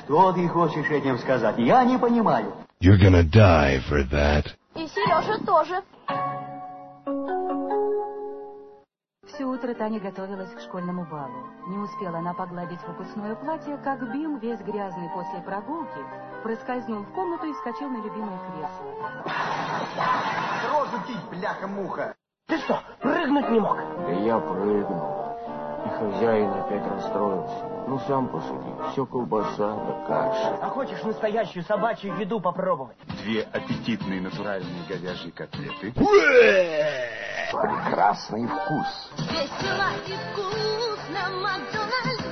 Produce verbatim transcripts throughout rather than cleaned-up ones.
Что ты хочешь этим сказать? Я не понимаю. You're gonna die for that. И Сережа тоже. Все утро Таня готовилась к школьному балу. Не успела она погладить выпускное платье, как Билл, весь грязный после прогулки, проскользнул в комнату и вскочил на любимое кресло. Рожу тить, бляха-муха! Ты что, прыгнуть не мог? Да я прыгнул. И хозяин опять расстроился. Ну, сам посуди. Все колбаса да каша. А хочешь настоящую собачью еду попробовать? Две аппетитные натуральные говяжьи котлеты. Прекрасный вкус. Весело и вкусно, Макдональдс.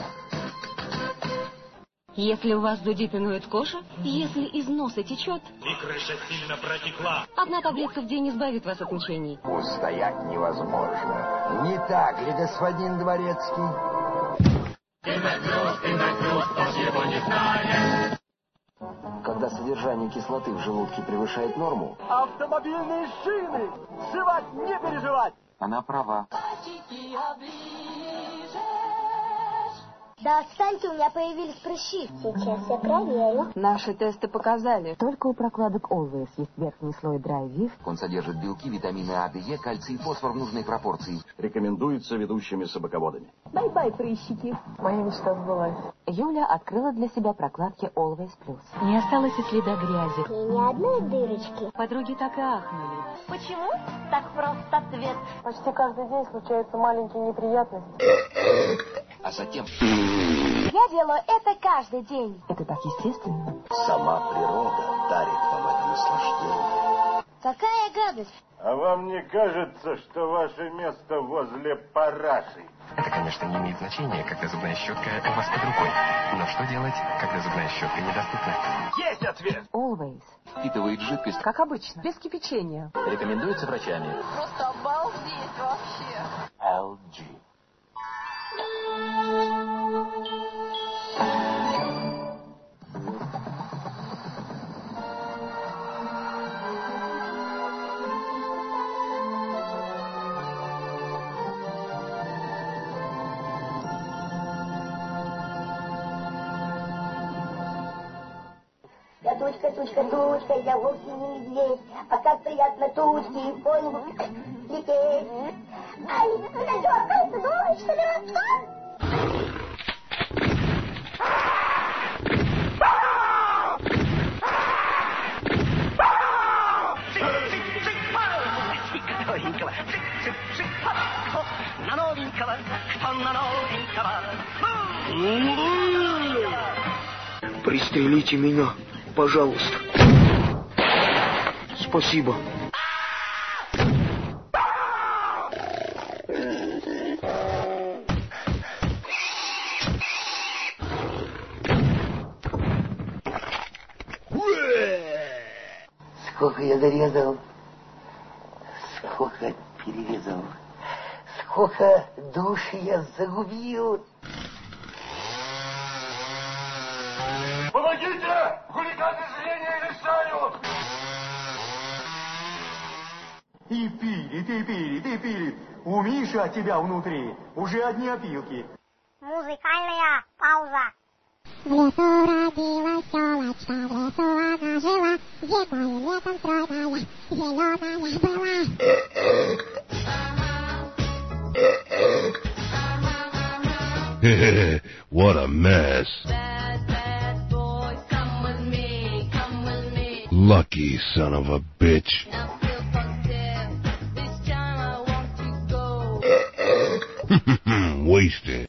Если у вас зудит и ноет кожа, если из носа течет, и крыша сильно протекла, одна таблетка в день избавит вас от мучений. Устоять невозможно. Не так ли, господин Дворецкий? ты наглюс, ты наглюс, кто ж его не знает. Когда содержание кислоты в желудке превышает норму, Автомобильные шины! Жевать, не переживать! она права. Да отстаньте, у меня появились прыщи. Сейчас я проверю. Наши тесты показали. Только у прокладок Always есть верхний слой Dry Viv. Он содержит белки, витамины А, Д, Е, кальций и фосфор в нужной пропорции. Рекомендуется ведущими собаководами. Бай-бай, прыщики. Моя мечта сбылась. Юля открыла для себя прокладки Always Plus. Не осталось и следа грязи. И ни одной дырочки. Подруги так и ахнули. Почему так прост ответ? Почти каждый день случаются маленькие неприятности. А затем... Я делаю это каждый день. Это так естественно. Сама природа дарит вам это наслаждение. Какая гадость. А вам не кажется, что ваше место возле параши? Это, конечно, не имеет значения, когда зубная щетка у вас под рукой. Но что делать, когда зубная щетка недоступна? Есть ответ! Always. Впитывает жидкость. Как обычно, без кипячения. Рекомендуется врачами. Просто обалдеть вообще. эл джи. Я тучка, тучка, тучка, я вовсе не медведь, а как приятно тучки и в поезд лететь. Ай, она дергается, думает, что ли растет? Новенького, цик-цик-цик, на новенького, кто на новенького. Пристрелите меня, пожалуйста. Спасибо. Сколько я зарезал, сколько перерезал, сколько душ я загубил. Помогите! Хулиганы зрения лишают! И пили, ты пили, ты пили. У Миши от тебя внутри уже одни опилки. Музыкальная пауза. В лесу родилась телочка, в лесу она жила, зимой летом стройная, зеленая была. What a mess. Lucky son of a bitch. Wasted.